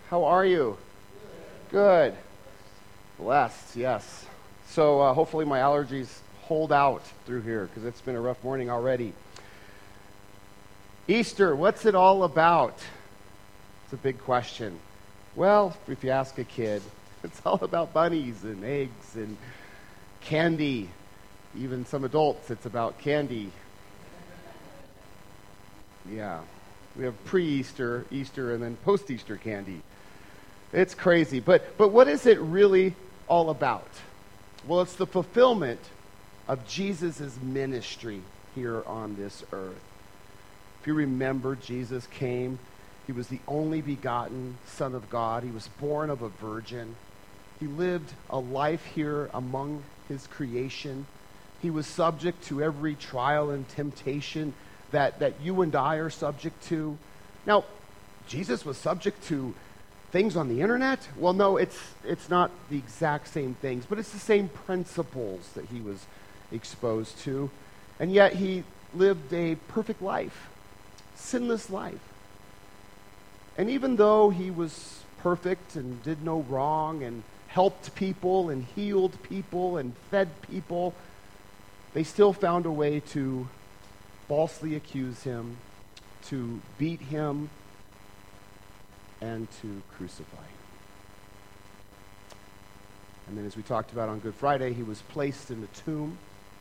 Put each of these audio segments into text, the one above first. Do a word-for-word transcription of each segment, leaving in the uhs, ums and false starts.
How are you? Good. Blessed, yes. So uh, hopefully my allergies hold out through here because it's been a rough morning already. Easter, what's it all about? It's a big question. Well, if you ask a kid, it's all about bunnies and eggs and candy. Even some adults, it's about candy. Yeah. We have pre-Easter, Easter, and then post-Easter candy. It's crazy. But but what is it really all about? Well, it's the fulfillment of Jesus' ministry here on this earth. If you remember, Jesus came. He was the only begotten Son of God. He was born of a virgin. He lived a life here among his creation. He was subject to every trial and temptation that, that you and I are subject to. Now, Jesus was subject to things on the internet? Well, no, it's it's not the exact same things, but it's the same principles that he was exposed to. And yet he lived a perfect life, sinless life. And even though he was perfect and did no wrong and helped people and healed people and fed people, they still found a way to falsely accuse him, to beat him, and to crucify him. And then, as we talked about on Good Friday, he was placed in the tomb,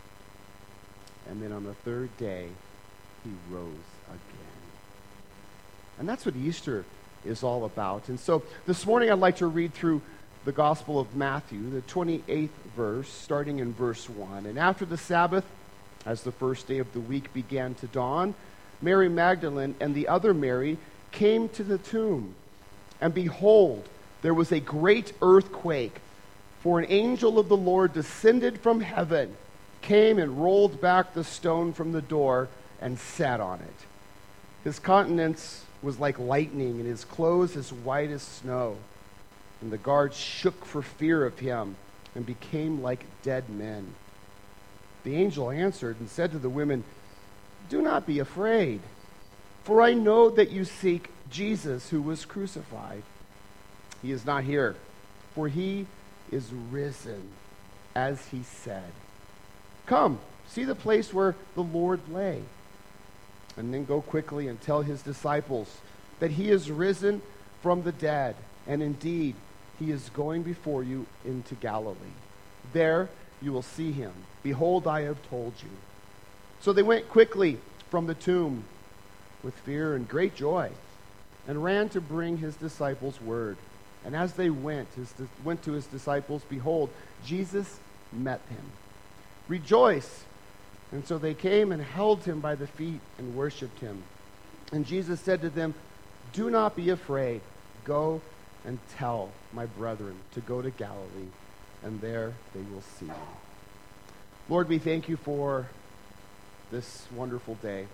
and then on the third day, he rose again. And that's what Easter is all about. And so this morning I'd like to read through the Gospel of Matthew, the twenty-eighth verse, starting in verse one. And after the Sabbath, as the first day of the week began to dawn, Mary Magdalene and the other Mary came to the tomb. And behold, there was a great earthquake, for an angel of the Lord descended from heaven, came and rolled back the stone from the door, and sat on it. His countenance was like lightning, and his clothes as white as snow. And the guards shook for fear of him, and became like dead men. The angel answered and said to the women, "Do not be afraid, for I know that you seek Jesus who was crucified. He is not here, for he is risen, as he said. Come, see the place where the Lord lay. And then go quickly and tell his disciples that he is risen from the dead, and indeed he is going before you into Galilee. There you will see him. Behold, I have told you." So they went quickly from the tomb with fear and great joy, and ran to bring his disciples word. And as they went, his, went to his disciples, behold, Jesus met him. "Rejoice!" And so they came and held him by the feet and worshipped him. And Jesus said to them, "Do not be afraid. Go and tell my brethren to go to Galilee, and there they will see me." Lord, we thank you for this wonderful day,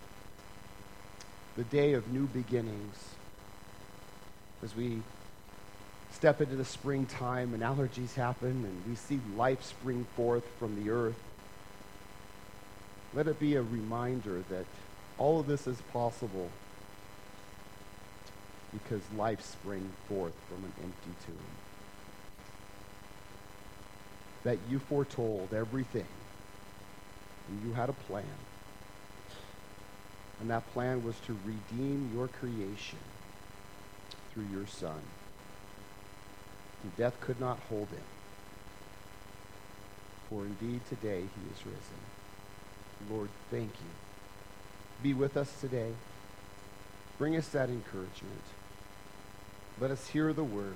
the day of new beginnings. As we step into the springtime and allergies happen and we see life spring forth from the earth, let it be a reminder that all of this is possible because life sprang forth from an empty tomb. That you foretold everything, and you had a plan. And that plan was to redeem your creation through your Son. And death could not hold him. For indeed today he is risen. Lord, thank you. Be with us today. Bring us that encouragement. Let us hear the word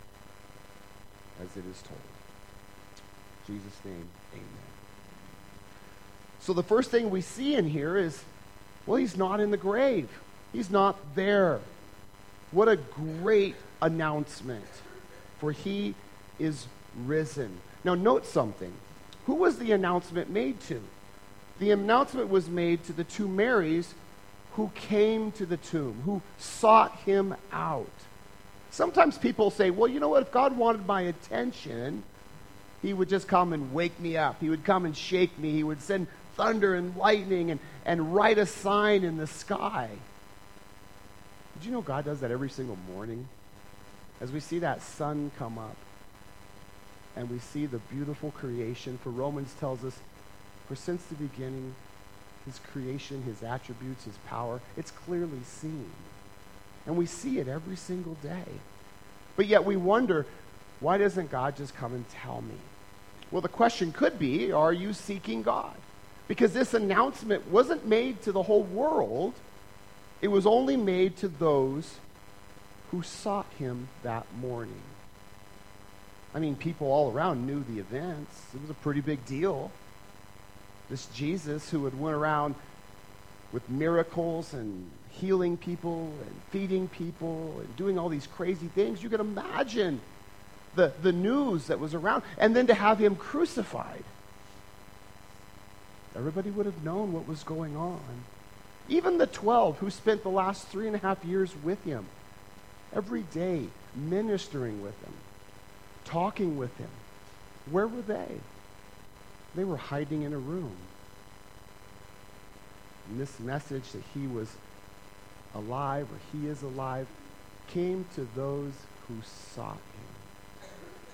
as it is told. In Jesus' name, amen. So the first thing we see in here is, well, he's not in the grave. He's not there. What a great announcement, for he is risen. Now note something. Who was the announcement made to? The announcement was made to the two Marys who came to the tomb, who sought him out. Sometimes people say, well, you know what, if God wanted my attention, he would just come and wake me up. He would come and shake me. He would send thunder and lightning and, and write a sign in the sky. Did you know God does that every single morning? as we see that sun come up, and we see the beautiful creation, for Romans tells us, for since the beginning, his creation, his attributes, his power, it's clearly seen. And we see it every single day. But yet we wonder, why doesn't God just come and tell me? Well, the question could be, are you seeking God? Because this announcement wasn't made to the whole world. It was only made to those who sought him that morning. I mean, people all around knew the events. It was a pretty big deal. This Jesus who had went around with miracles and healing people and feeding people and doing all these crazy things. You can imagine the, the news that was around. And then to have him crucified. Everybody would have known what was going on. Even the twelve who spent the last three and a half years with him, every day ministering with him, talking with him. Where were they? They were hiding in a room. And this message that he was alive, or he is alive, came to those who sought him.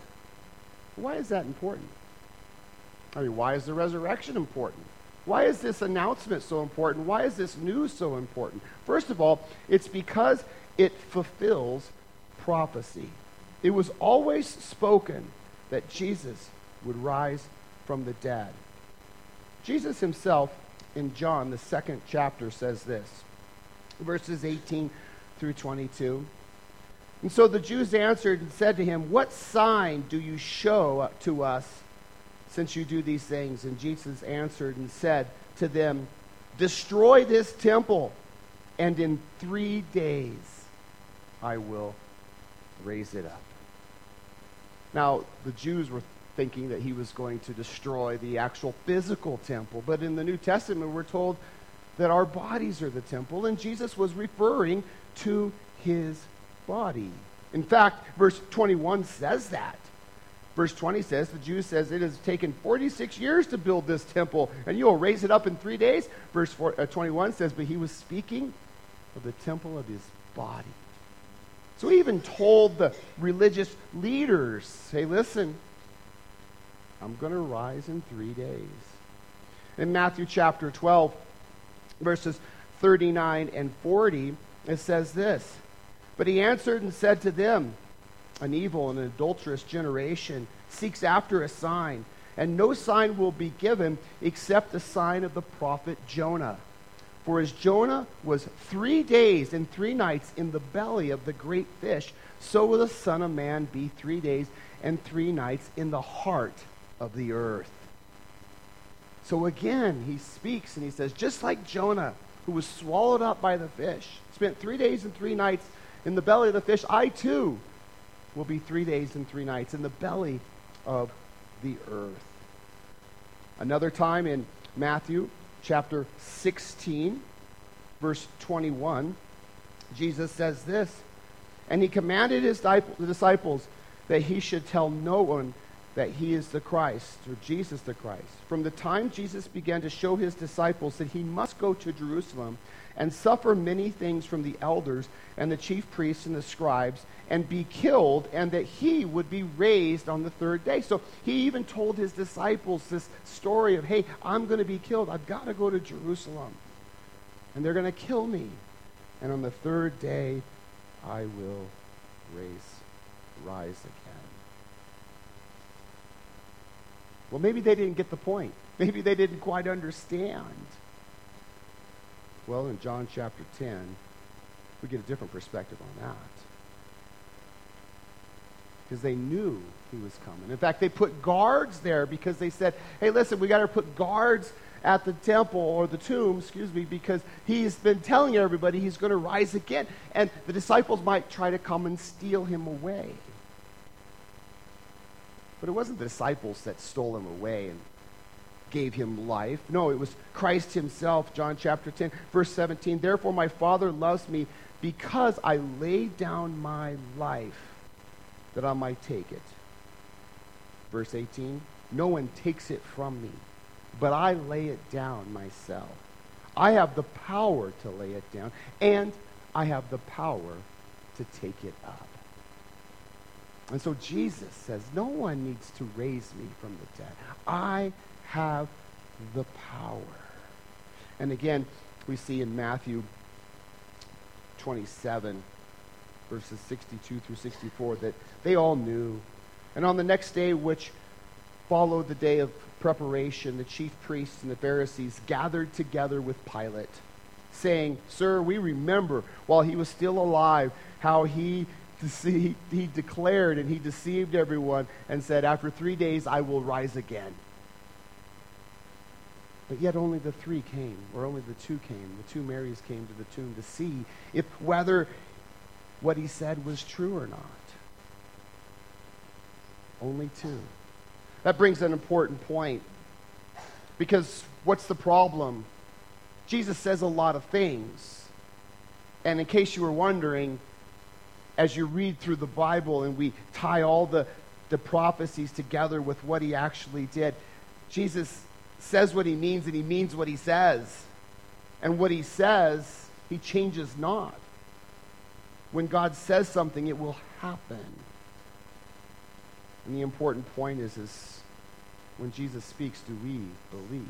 Why is that important? I mean, why is the resurrection important? Why is this announcement so important? Why is this news so important? First of all, it's because it fulfills prophecy. It was always spoken that Jesus would rise from the dead. Jesus himself, in John, the second chapter, says this, verses eighteen through twenty-two. And so the Jews answered and said to him, "What sign do you show to us since you do these things?" And Jesus answered and said to them, "Destroy this temple, and in three days I will raise it up." Now, the Jews were thinking that he was going to destroy the actual physical temple. But in the New Testament, we're told that our bodies are the temple, and Jesus was referring to his body. In fact, verse twenty-one says that. Verse twenty says, the Jews says, "It has taken forty-six years to build this temple, and you will raise it up in three days." Verse four, uh, twenty-one says, but he was speaking of the temple of his body. So he even told the religious leaders, hey, listen, I'm going to rise in three days. In Matthew chapter twelve, verses thirty-nine and forty, it says this, "But he answered and said to them, an evil and adulterous generation seeks after a sign, and no sign will be given except the sign of the prophet Jonah. For as Jonah was three days and three nights in the belly of the great fish, so will the Son of Man be three days and three nights in the heart of the earth." So again, he speaks and he says, just like Jonah, who was swallowed up by the fish, spent three days and three nights in the belly of the fish, I too will be three days and three nights in the belly of the earth. Another time in Matthew chapter sixteen, verse twenty-one, Jesus says this, "And he commanded his disciples that he should tell no one that he is the Christ," or Jesus the Christ. "From the time Jesus began to show his disciples that he must go to Jerusalem and suffer many things from the elders and the chief priests and the scribes, and be killed, and that he would be raised on the third day." So he even told his disciples this story of, hey, I'm going to be killed. I've got to go to Jerusalem. And they're going to kill me. And on the third day, I will raise, rise again. Well, maybe they didn't get the point. Maybe they didn't quite understand. Well, in John chapter ten, we get a different perspective on that. Because they knew he was coming. In fact, they put guards there because they said, hey, listen, we got to put guards at the temple, or the tomb, excuse me, because he's been telling everybody he's going to rise again. And the disciples might try to come and steal him away. But it wasn't the disciples that stole him away and gave him life. No, it was Christ himself. John chapter ten, verse seventeen. "Therefore my Father loves me, because I laid down my life that I might take it." Verse eighteen. "No one takes it from me, but I lay it down myself. I have the power to lay it down, and I have the power to take it up." And so Jesus says, no one needs to raise me from the dead. I have the power. And again, we see in Matthew twenty-seven, verses sixty-two through sixty-four, that they all knew. And on the next day, which followed the day of preparation, the chief priests and the Pharisees gathered together with Pilate, saying, Sir, we remember while he was still alive how he dece- he declared and he deceived everyone and said, after three days I will rise again. But yet only the three came, or only the two came. The two Marys came to the tomb to see if whether what he said was true or not. Only two. That brings an important point. Because what's the problem? Jesus says a lot of things. And in case you were wondering, as you read through the Bible and we tie all the, the prophecies together with what he actually did, Jesus says what he means and he means what he says. And what he says, he changes not. When God says something, it will happen. And the important point is, is when Jesus speaks, do we believe?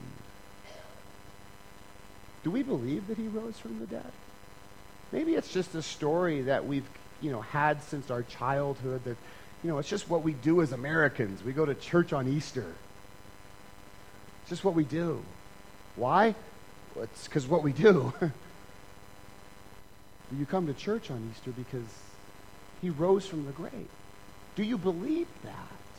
Do we believe that he rose from the dead? Maybe it's just a story that we've, you know, had since our childhood, that, you know, it's just what we do as Americans. We go to church on Easter. It's just what we do. Why? Well, it's because what we do. You come to church on Easter because he rose from the grave. Do you believe that?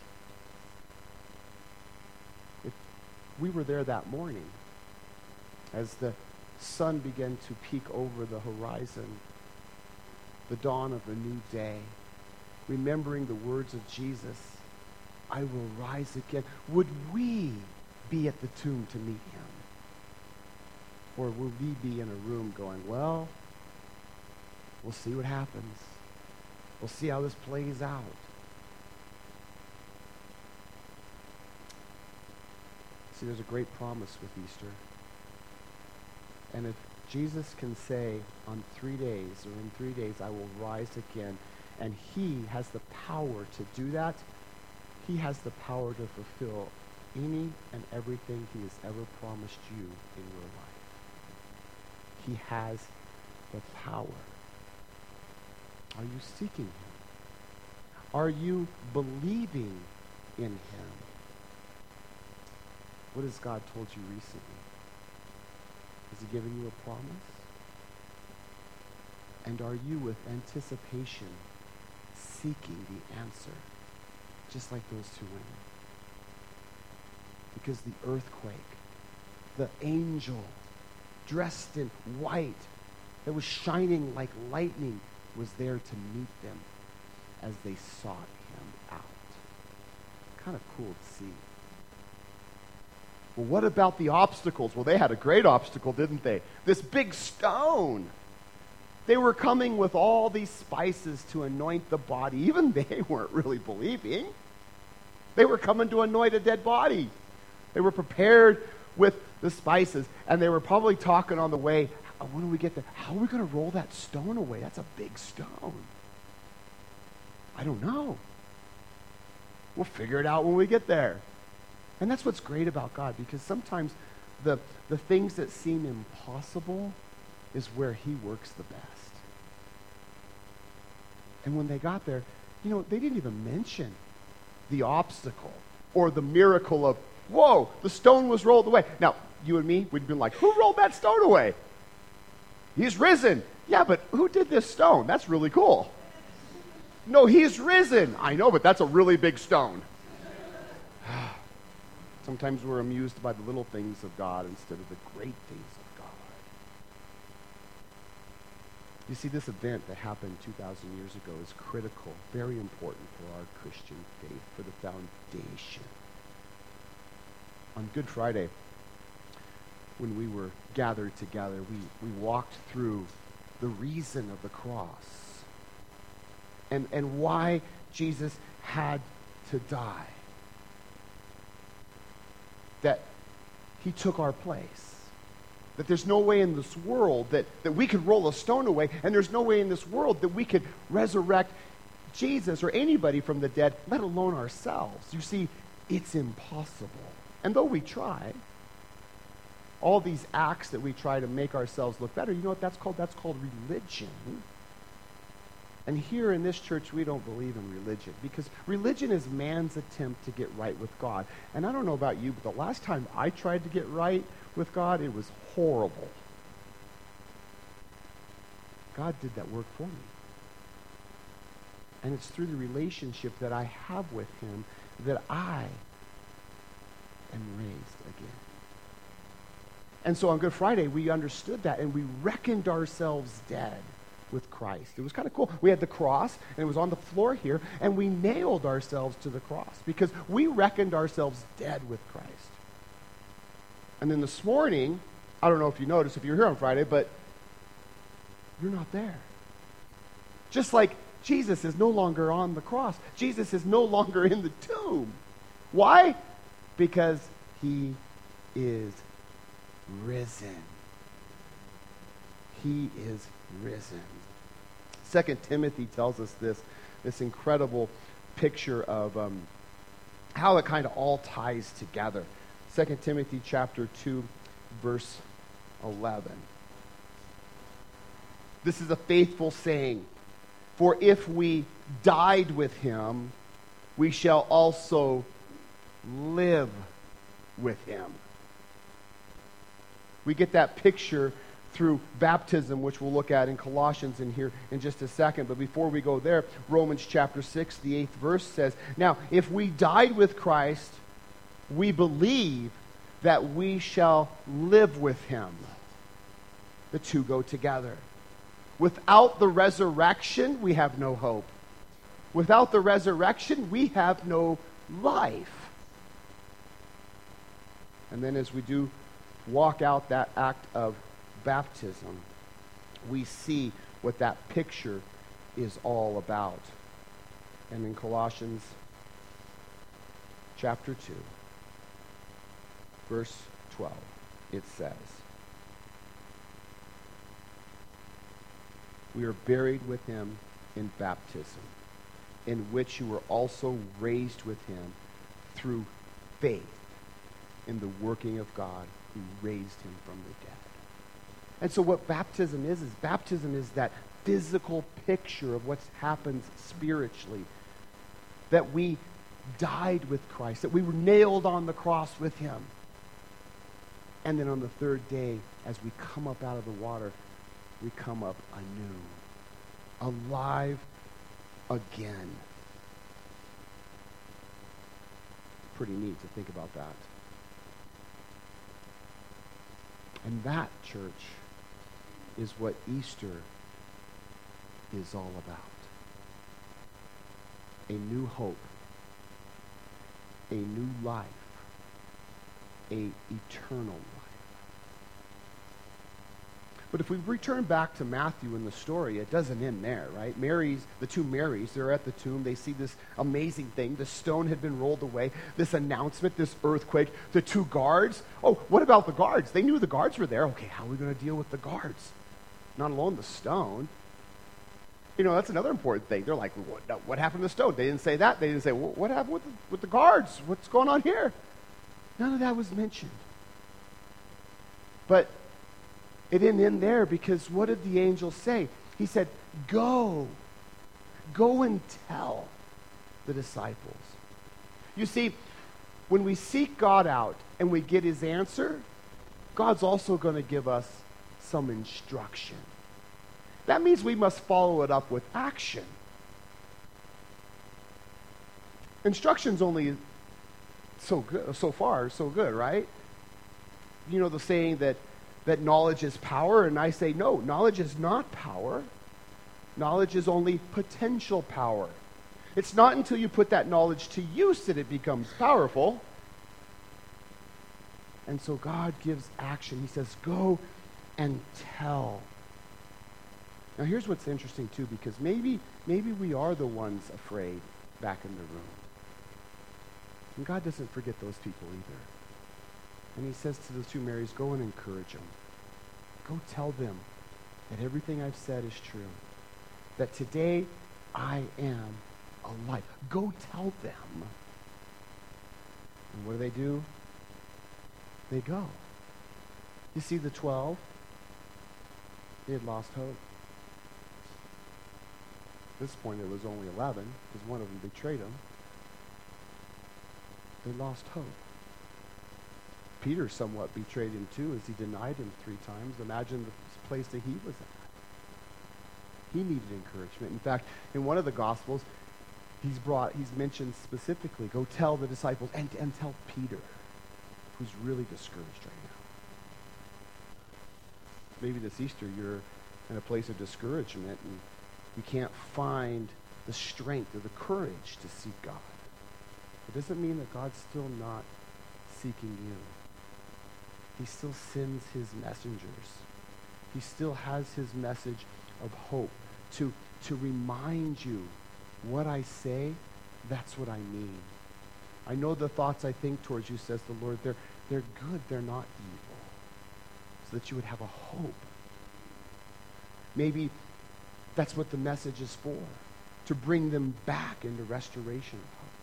If we were there that morning, as the sun began to peek over the horizon, the dawn of a new day, remembering the words of Jesus, I will rise again. Would we be at the tomb to meet him? Or will we be in a room going, well, we'll see what happens. We'll see how this plays out. See, there's a great promise with Easter. And if Jesus can say on three days, or in three days, I will rise again, and he has the power to do that, he has the power to fulfill any and everything he has ever promised you in your life. He has the power. Are you seeking him? Are you believing in him? What has God told you recently? Has he given you a promise? And are you with anticipation seeking the answer, just like those two women? Because the earthquake, the angel dressed in white that was shining like lightning was there to meet them as they sought him out. Kind of cool to see. Well, what about the obstacles? Well, they had a great obstacle, didn't they? This big stone. They were coming with all these spices to anoint the body. Even they weren't really believing. They were coming to anoint a dead body. They were prepared with the spices, and they were probably talking on the way, when we get there, how are we going to roll that stone away? That's a big stone. I don't know. We'll figure it out when we get there. And that's what's great about God, because sometimes the, the things that seem impossible is where he works the best. And when they got there, you know, they didn't even mention the obstacle or the miracle of, whoa, the stone was rolled away. Now, you and me, we'd been like, who rolled that stone away? He's risen. Yeah, but who did this stone? That's really cool. No, he's risen. I know, but that's a really big stone. Sometimes we're amused by the little things of God instead of the great things of God. You see, this event that happened two thousand years ago is critical, very important for our Christian faith, for the foundation. On Good Friday, when we were gathered together, we, we walked through the reason of the cross and, and why Jesus had to die. That he took our place. That there's no way in this world that, that we could roll a stone away, and there's no way in this world that we could resurrect Jesus or anybody from the dead, let alone ourselves. You see, it's impossible. And though we try, all these acts that we try to make ourselves look better, you know what that's called? That's called religion. And here in this church, we don't believe in religion, because religion is man's attempt to get right with God. And I don't know about you, but the last time I tried to get right with God, it was horrible. God did that work for me. And it's through the relationship that I have with him that I am raised again. And so on Good Friday, we understood that, and we reckoned ourselves dead with Christ. It was kind of cool. We had the cross, and it was on the floor here, and we nailed ourselves to the cross because we reckoned ourselves dead with Christ. And then this morning, I don't know if you noticed, if you're here on Friday, but you're not there. Just like Jesus is no longer on the cross. Jesus is no longer in the tomb. Why? Because he is risen. He is risen. Second Timothy tells us this, this incredible picture of um, how it kind of all ties together. Second Timothy chapter two, verse eleven. This is a faithful saying. For if we died with him, we shall also live with him. We get that picture through baptism, which we'll look at in Colossians in here in just a second. But before we go there, Romans chapter six, the eighth verse says, now, if we died with Christ, we believe that we shall live with him. The two go together. Without the resurrection, we have no hope. Without the resurrection, we have no life. And then as we do walk out that act of baptism, we see what that picture is all about. And in Colossians chapter two, verse twelve, it says, we are buried with him in baptism, in which you were also raised with him through faith in the working of God who raised him from the dead. And so what baptism is, is baptism is that physical picture of what happens spiritually. That we died with Christ, that we were nailed on the cross with him. And then on the third day, as we come up out of the water, we come up anew, alive again. Pretty neat to think about that. And that, church, is what Easter is all about. A new hope, a new life, a eternal life. But if we return back to Matthew in the story, it doesn't end there, right? Mary's, the two Marys, they're at the tomb. They see this amazing thing. The stone had been rolled away. This announcement, this earthquake. The two guards. Oh, what about the guards? They knew the guards were there. Okay, how are we going to deal with the guards? Not alone the stone. You know, that's another important thing. They're like, what, what happened to the stone? They didn't say that. They didn't say, well, what happened with the, with the guards? What's going on here? None of that was mentioned. But it didn't end there, because what did the angel say? He said, go. Go and tell the disciples. You see, when we seek God out and we get his answer, God's also going to give us some instruction. That means we must follow it up with action. Instruction's only so good, so far, so good, right? You know the saying that that knowledge is power, and I say no, knowledge is not power. Knowledge is only potential power. It's not until you put that knowledge to use that it becomes powerful. And so God gives action. He says, go and tell. Now here's what's interesting too, because maybe maybe we are the ones afraid back in the room. And God doesn't forget those people either. And he says to those two Marys, go and encourage them. Go tell them that everything I've said is true. That today I am alive. Go tell them. And what do they do? They go. You see the twelve? They had lost hope. At this point, it was only eleven, because one of them betrayed him. They lost hope. Peter somewhat betrayed him too, as he denied him three times. Imagine the place that he was at. He needed encouragement. In fact, in one of the Gospels, he's brought, he's mentioned specifically, go tell the disciples, and, and tell Peter, who's really discouraged right now. Maybe this Easter you're in a place of discouragement and you can't find the strength or the courage to seek God. It doesn't mean that God's still not seeking you. He still sends his messengers. He still has his message of hope to, to remind you what I say, that's what I mean. I know the thoughts I think towards you, says the Lord. They're, they're good, they're not evil. So that you would have a hope. Maybe that's what the message is for, to bring them back into restoration of hope.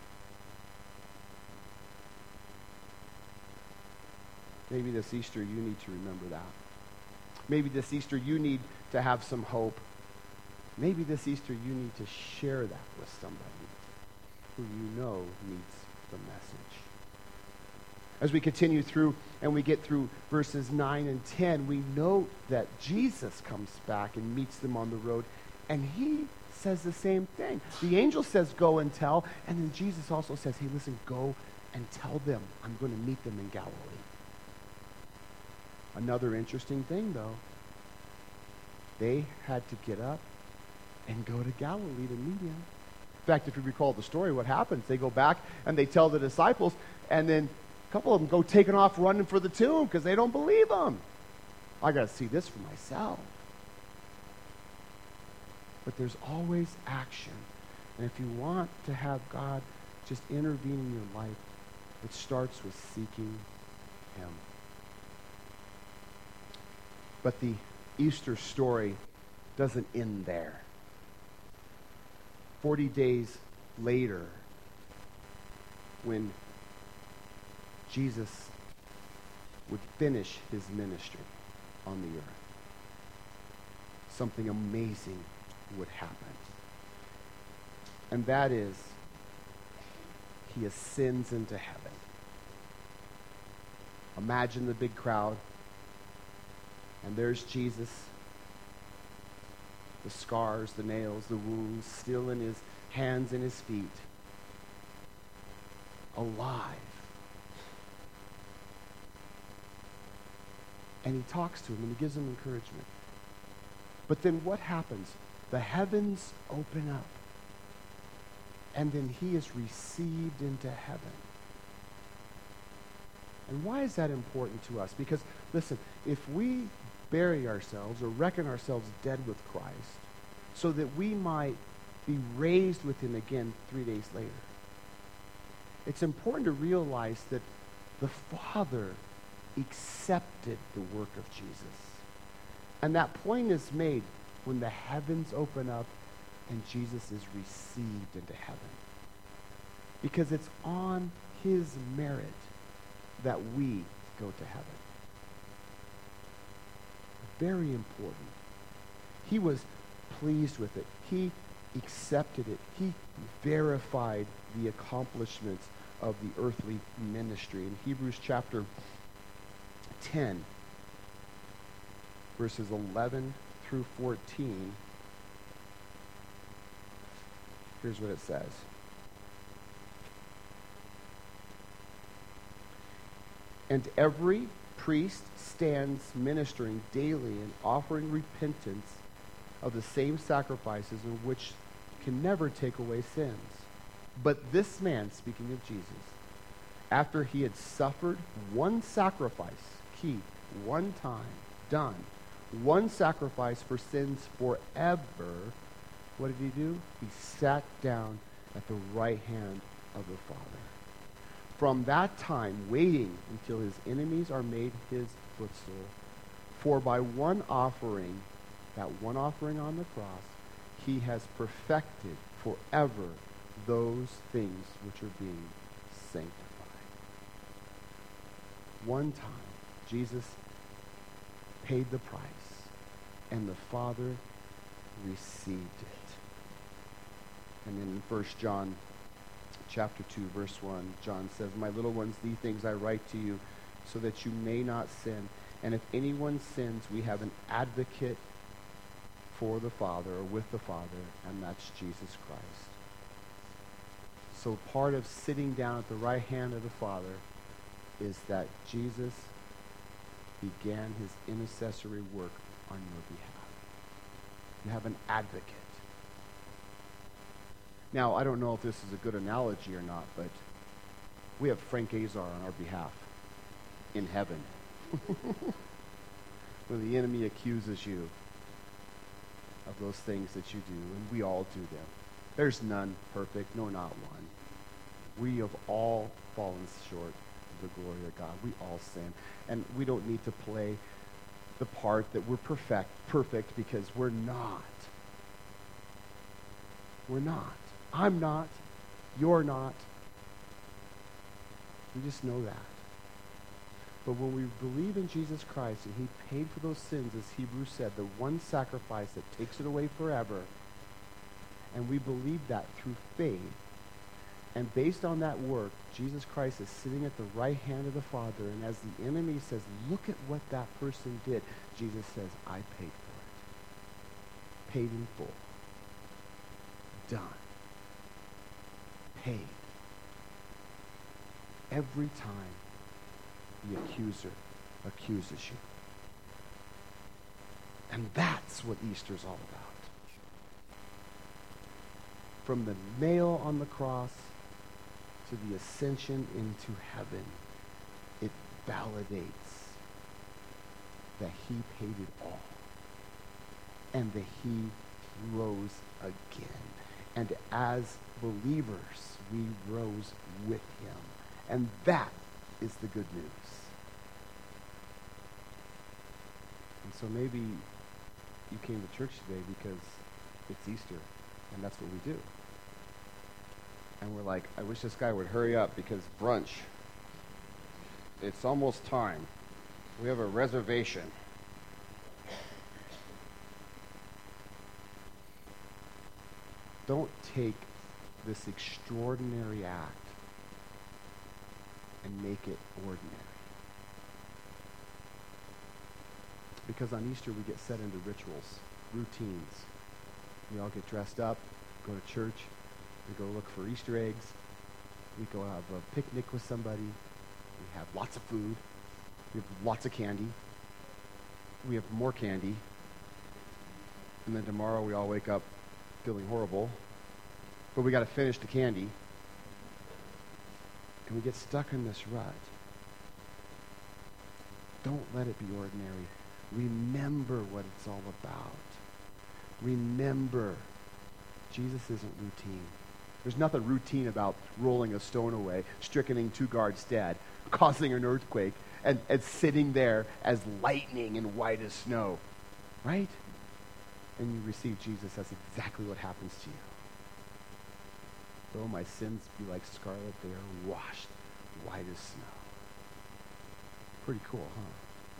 Maybe this Easter you need to remember that. Maybe this Easter you need to have some hope. Maybe this Easter you need to share that with somebody who you know needs the message. As we continue through and we get through verses nine and ten, we note that Jesus comes back and meets them on the road, and he says the same thing. The angel says, go and tell, and then Jesus also says, hey, listen, go and tell them I'm going to meet them in Galilee. Another interesting thing, though, they had to get up and go to Galilee to meet him. In fact, if you recall the story, what happens? They go back and they tell the disciples, and then a couple of them go taking off running for the tomb because they don't believe them. I got to see this for myself. But there's always action. And if you want to have God just intervene in your life, it starts with seeking him. But the Easter story doesn't end there. Forty days later, when Jesus would finish his ministry on the earth, something amazing would happen. And that is, he ascends into heaven. Imagine the big crowd. And there's Jesus, the scars, the nails, the wounds, still in his hands and his feet, alive. And he talks to him and he gives him encouragement. But then what happens? The heavens open up. And then he is received into heaven. And why is that important to us? Because, listen, if we bury ourselves or reckon ourselves dead with Christ so that we might be raised with him again three days later, it's important to realize that the Father accepted the work of Jesus. And that point is made when the heavens open up and Jesus is received into heaven. Because it's on his merit that we go to heaven. Very important. He was pleased with it. He accepted it. He verified the accomplishments of the earthly ministry. In Hebrews chapter ten, verses eleven through fourteen, here's what it says. And every priest stands ministering daily and offering repentance of the same sacrifices in which can never take away sins. But this man, speaking of Jesus, after he had suffered one sacrifice, key, one time, done, one sacrifice for sins forever, what did he do? He sat down at the right hand of the Father. From that time, waiting until his enemies are made his footstool. For by one offering, that one offering on the cross, he has perfected forever those things which are being sanctified. One time, Jesus paid the price, and the Father received it. And then in First John chapter two, verse one, John says, "My little ones, these things I write to you, so that you may not sin. And if anyone sins, we have an advocate for the Father, or with the Father, and that's Jesus Christ." So part of sitting down at the right hand of the Father is that Jesus began his intercessory work on your behalf. You have an advocate. Now, I don't know if this is a good analogy or not, but we have Frank Azar on our behalf in heaven. When the enemy accuses you of those things that you do, and we all do them. There's none perfect, no, not one. We have all fallen short of the glory of God. We all sin. And we don't need to play the part that we're perfect, perfect because we're not. We're not. I'm not. You're not. We just know that. But when we believe in Jesus Christ and he paid for those sins, as Hebrews said, the one sacrifice that takes it away forever, and we believe that through faith, and based on that work, Jesus Christ is sitting at the right hand of the Father, and as the enemy says, look at what that person did, Jesus says, I paid for it. Paid in full. Done. Paid. Every time the accuser accuses you. And that's what Easter's all about. From the nail on the cross to the ascension into heaven, it validates that he paid it all. And that he rose again. And as believers, we rose with him. And that is the good news. And so maybe you came to church today because it's Easter, and that's what we do. And we're like, I wish this guy would hurry up because brunch, it's almost time. We have a reservation. Don't take this extraordinary act and make it ordinary. Because on Easter we get set into rituals, routines. We all get dressed up, go to church, we go look for Easter eggs, we go have a picnic with somebody, we have lots of food, we have lots of candy, we have more candy, and then tomorrow we all wake up feeling horrible, but we got to finish the candy. And we get stuck in this rut. Don't let it be ordinary. Remember what it's all about. Remember, Jesus isn't routine. There's nothing routine about rolling a stone away, strickning two guards dead, causing an earthquake, and, and sitting there as lightning and white as snow. Right? And you receive Jesus, that's exactly what happens to you. Though my sins be like scarlet, they are washed white as snow. Pretty cool, huh?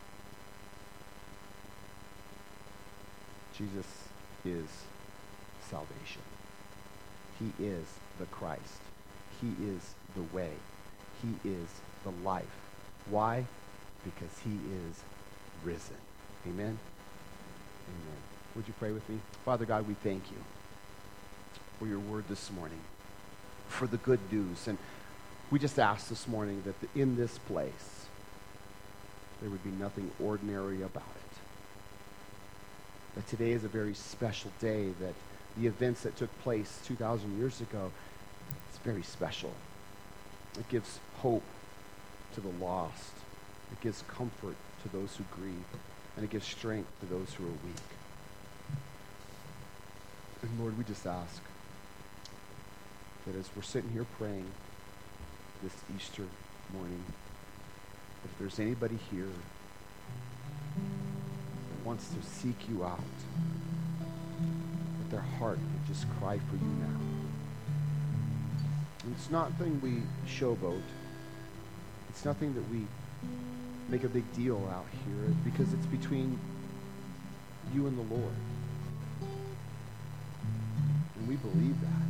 Jesus is salvation. He is the Christ. He is the way. He is the life. Why? Because he is risen. Amen? Amen. Would you pray with me? Father God, we thank you for your word this morning, for the good news. And we just ask this morning that the, in this place, there would be nothing ordinary about it. That today is a very special day, that the events that took place two thousand years ago, it's very special. It gives hope to the lost. It gives comfort to those who grieve. And it gives strength to those who are weak. And Lord, we just ask that as we're sitting here praying this Easter morning, if there's anybody here that wants to seek you out, that their heart would just cry for you now. And it's nothing we showboat. It's nothing that we make a big deal out here, because it's between you and the Lord. And we believe that.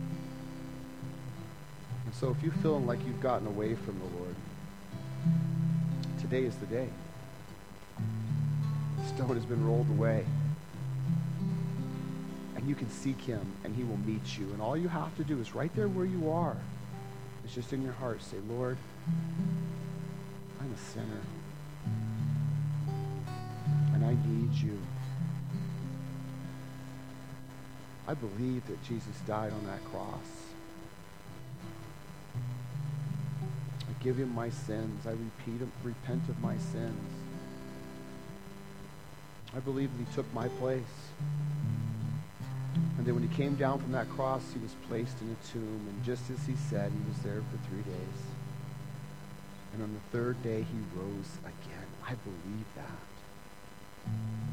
And so if you feel like you've gotten away from the Lord, today is the day. The stone has been rolled away. And you can seek him, and he will meet you. And all you have to do is right there where you are. It's just in your heart. Say, Lord, I'm a sinner. And I need you. I believe that Jesus died on that cross. I give him my sins. I repeat, repent of my sins. I believe that he took my place. And then when he came down from that cross, he was placed in a tomb. And just as he said, he was there for three days. And on the third day, he rose again. I believe that.